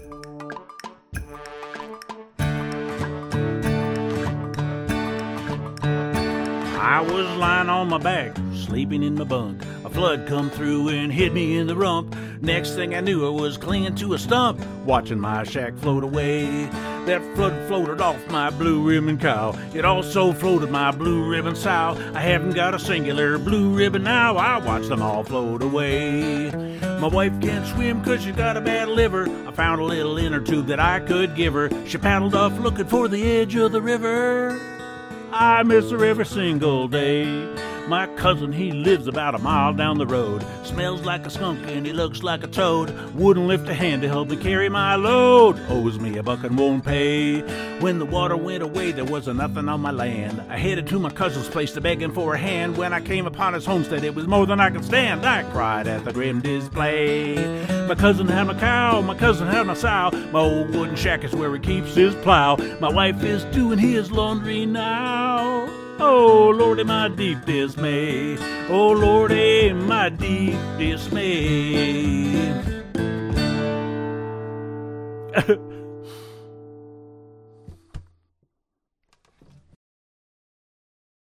I was lying on my back, sleeping in my bunk. A flood come through and hit me in the rump. Next thing I knew, I was clinging to a stump, watching my shack float away. That flood floated off my blue ribbon cow. It also floated my blue ribbon sow. I haven't got a singular blue ribbon now. I watched them all float away. My wife can't swim 'cause she's got a bad liver. I found a little inner tube that I could give her. She paddled off looking for the edge of the river. I miss her every single day. My cousin, he lives about a mile down the road. Smells like a skunk and he looks like a toad. Wouldn't lift a hand to help me carry my load. Owes me a buck and won't pay. When the water went away, there wasn't nothing on my land. I headed to my cousin's place to beg him for a hand. When I came upon his homestead, it was more than I could stand. I cried at the grim display. My cousin had my cow, my cousin had my sow. My old wooden shack is where he keeps his plow. My wife is doing his laundry now. Oh, Lordy, my deep dismay. Oh, Lordy, my deep dismay.